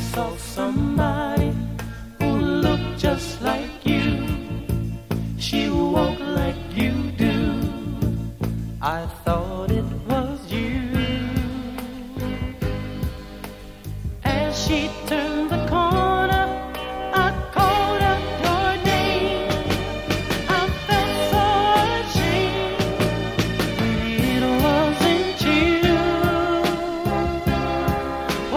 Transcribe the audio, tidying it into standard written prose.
saw somebody who looked just like you. She walked like you do. I thought it was you. As she turned the